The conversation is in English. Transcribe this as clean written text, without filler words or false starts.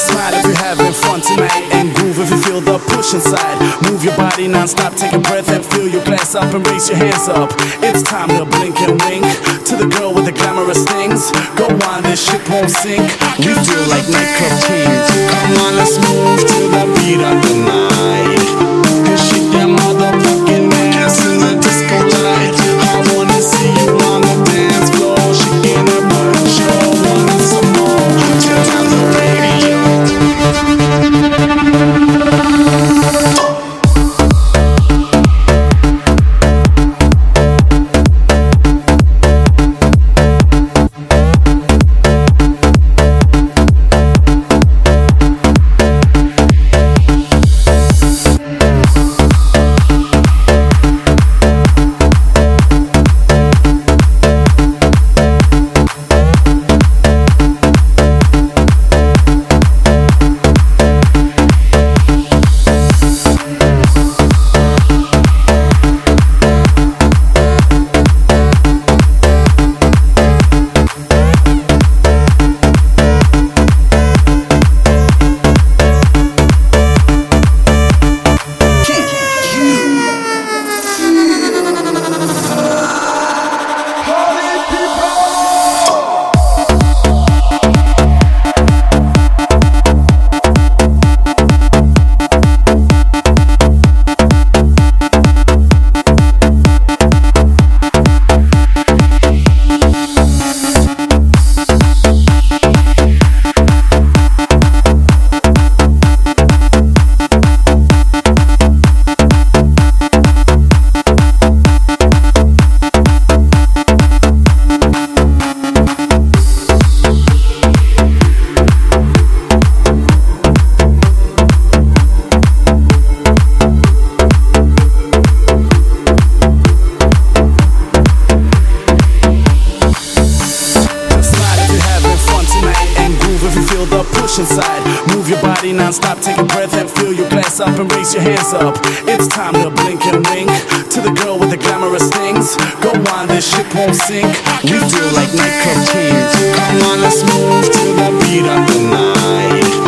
Smile if you're having fun tonight, and groove if you feel the push inside. Move your body non-stop, take a breath and fill your glass up and raise your hands up. It's time to blink and wink to the girl with the glamorous things. Go on, this ship won't sink. We feel like nightclub kings. Come on, let's move to the beat of the night and shake that motherfucking ass in the disco light. I wanna see you on the dance floor, shaking that butt, sure wanting some more. Turn on the radio. Inside. Move your body non-stop, take a breath and fill your glass up and raise your hands up. It's time to blink and wink to the girl with the glamorous things. Go on, this ship won't sink. We feel like nightclub kings. Come on, let's move to the beat of the night